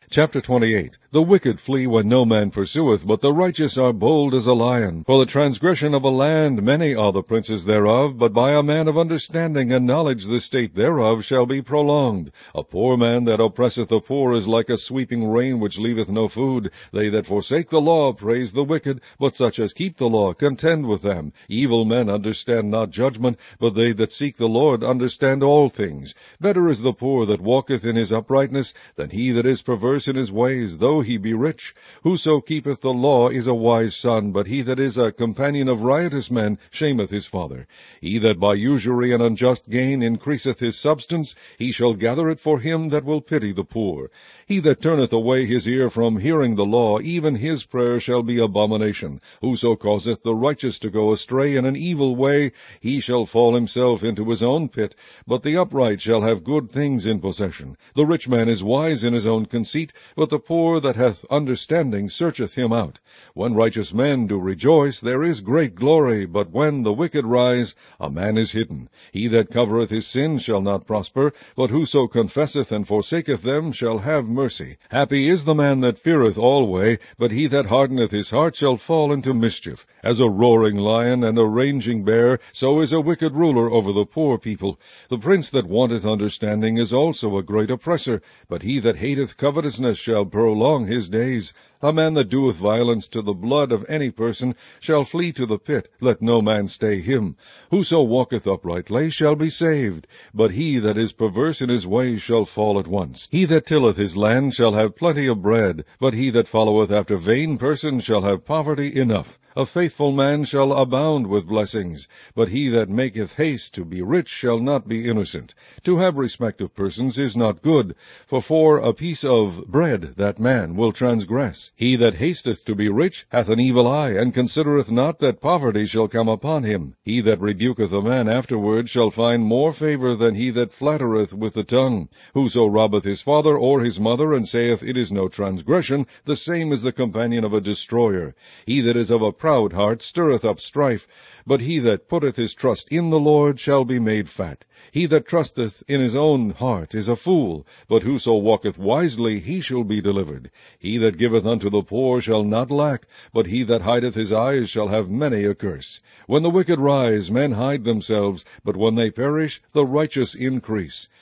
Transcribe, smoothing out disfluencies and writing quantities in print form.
Chapter 28. The wicked flee when no man pursueth, but the righteous are bold as a lion. For the transgression of a land many are the princes thereof, but by a man of understanding and knowledge the state thereof shall be prolonged. A poor man that oppresseth the poor is like a sweeping rain which leaveth no food. They that forsake the law praise the wicked, but such as keep the law contend with them. Evil men understand not judgment, but they that seek the Lord understand all things. Better is the poor that walketh in his uprightness than he that is perverse in his ways, though he be rich. Whoso keepeth the law is a wise son, but he that is a companion of riotous men shameth his father. He that by usury and unjust gain increaseth his substance, he shall gather it for him that will pity the poor. He that turneth away his ear from hearing the law, even his prayer shall be abomination. Whoso causeth the righteous to go astray in an evil way, he shall fall himself into his own pit, but the upright shall have good things in possession. The rich man is wise in his own conceit, but the poor that hath understanding searcheth him out. When righteous men do rejoice, there is great glory, but when the wicked rise, a man is hidden. He that covereth his sins shall not prosper, but whoso confesseth and forsaketh them shall have mercy. Happy is the man that feareth alway, but he that hardeneth his heart shall fall into mischief. As a roaring lion and a raging bear, so is a wicked ruler over the poor people. The prince that wanteth understanding is also a great oppressor, but he that hateth covetousness shall prolong his days. A man that doeth violence to the blood of any person shall flee to the pit. Let no man stay him. Whoso walketh uprightly shall be saved, but he that is perverse in his ways shall fall at once. He that tilleth his land shall have plenty of bread, but he that followeth after vain persons shall have poverty enough. A faithful man shall abound with blessings, but he that maketh haste to be rich shall not be innocent. To have respect of persons is not good, for a piece of bread that man will transgress. He that hasteth to be rich hath an evil eye, and considereth not that poverty shall come upon him. He that rebuketh a man afterward shall find more favor than he that flattereth with the tongue. Whoso robbeth his father or his mother, and saith, It is no transgression, the same is the companion of a destroyer. He that is of a proud heart stirreth up strife, but he that putteth his trust in the Lord shall be made fat. He that trusteth in his own heart is a fool, but whoso walketh wisely, he shall be delivered. He that giveth unto the poor shall not lack, but he that hideth his eyes shall have many a curse. When the wicked rise, men hide themselves, but when they perish, the righteous increase.